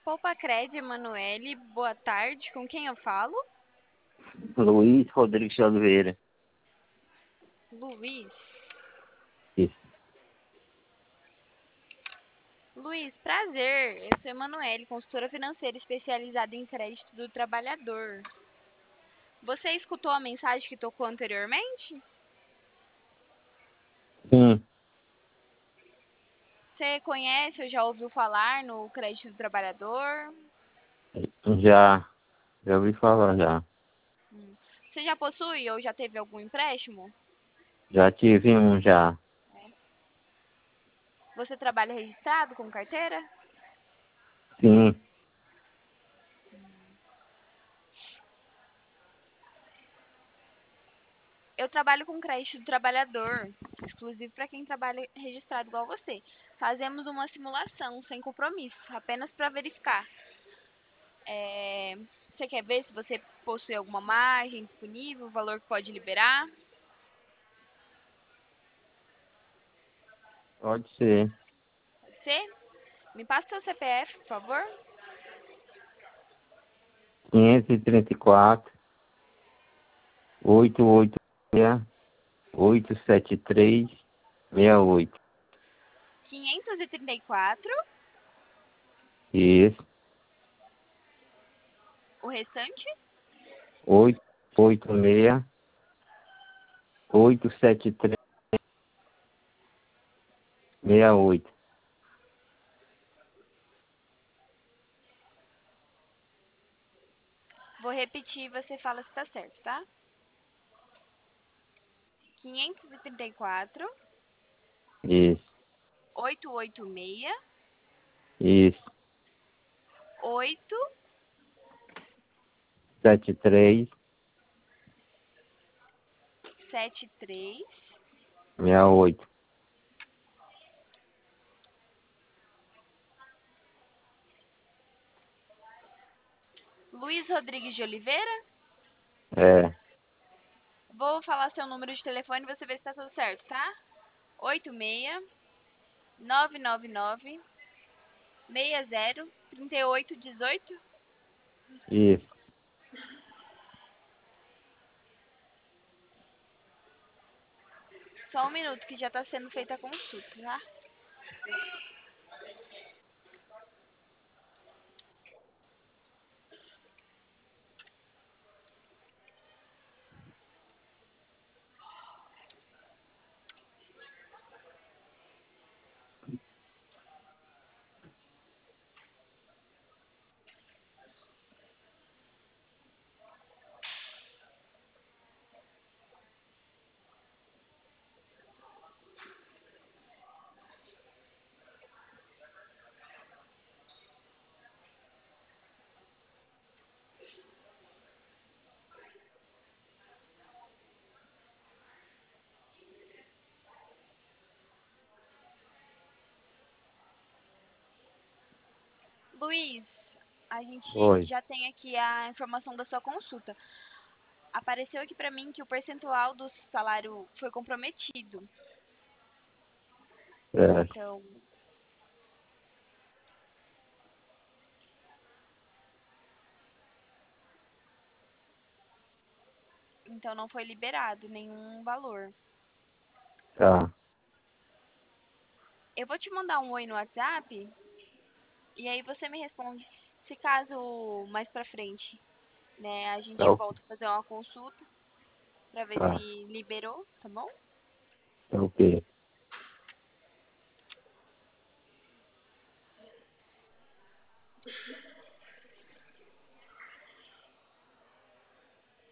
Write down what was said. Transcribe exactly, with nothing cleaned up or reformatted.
Poupa Cred, Emanuele, boa tarde. Com quem eu falo? Luiz Rodrigues de Oliveira. Luiz. Isso. Luiz, prazer. Eu sou Emanuele, consultora financeira especializada em crédito do trabalhador. Você escutou a mensagem que tocou anteriormente? Sim, Você conhece ou já ouviu falar no crédito do trabalhador? já, já ouvi falar já. Hum. Você já possui ou já teve algum empréstimo? Já tive um já. Você trabalha registrado com carteira? Sim, Eu trabalho com crédito do trabalhador, exclusivo para quem trabalha registrado igual você. Fazemos uma simulação sem compromisso, apenas para verificar. É, Você quer ver se você possui alguma margem disponível, o valor que pode liberar? pode ser. Você? Me passa seu C P F, por favor. quinhentos e trinta e quatro, oitocentos e oitenta e seis, oitocentos e setenta e três, sessenta e oito. quinhentos e trinta e quatro, Isso. o restante? oitocentos e oitenta e seis, oitocentos e setenta e três, sessenta e oito. Vou repetir e você fala se tá certo, tá? quinhentos e trinta e quatro, Isso, oitocentos e oitenta e seis, isso. oito setenta e três, sete três. sessenta e oito. Luiz Rodrigues de Oliveira? É, Vou falar seu número de telefone e você vê se tá tudo certo, tá? oito seis nove nove nove seis zero três oito um oito. isso. Só um minuto que já tá sendo feita a consulta, tá? Luiz, a gente Oi. já tem aqui a informação da sua consulta. Apareceu aqui pra mim que o percentual do salário foi comprometido. É, Então, então não foi liberado nenhum valor. tá, Eu vou te mandar um oi no WhatsApp e aí você me responde. Se caso mais pra frente, né, a gente tá, volta a fazer uma consulta pra ver tá, se liberou, tá bom? tá ok.